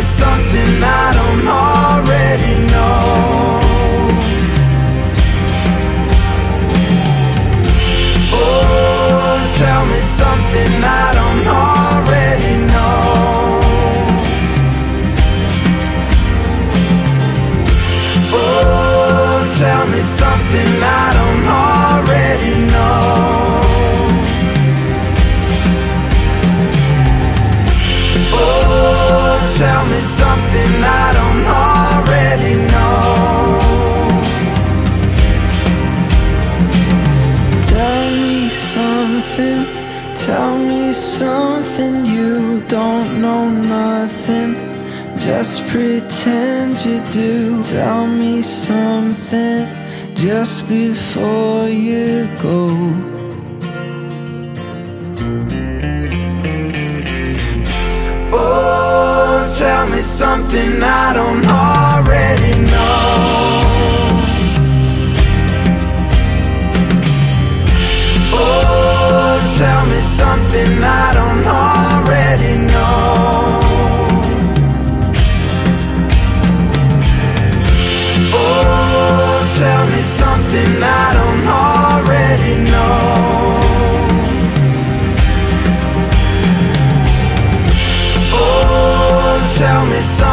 something I don't already know. Oh, tell me something I don't already know. Oh, tell me something I don't already know. Oh, tell me something I don't already know. Tell me something, tell me something. You don't know nothing, just pretend you do. Tell me something just before you go. Oh, tell me something I don't already know. Oh, tell me something I don't already know. Oh, tell me something I don't already know. Oh, tell me something